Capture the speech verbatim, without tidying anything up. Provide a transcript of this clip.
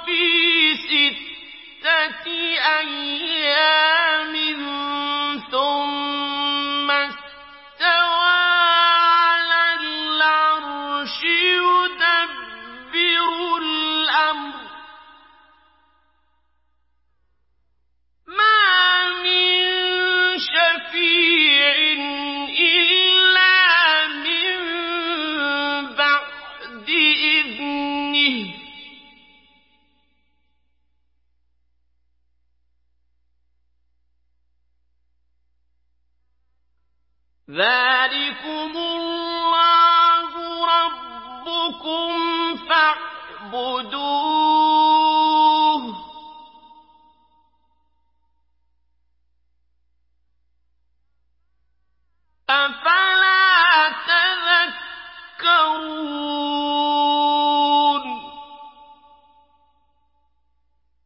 فِي سِتَّةِ أَيَّامٍ ثُمَّ اسْتَوَىٰ عَلَى الْعَرْشِ يُدَبِّرُ الْأَمْرَ ۖ مَا مِن شَفِيعٍ إِلَّا مِن بَعْدِ إِذْنِهِ ۚ ذَٰلِكُمُ اللَّهُ رَبُّكُمْ فَاعْبُدُوهُ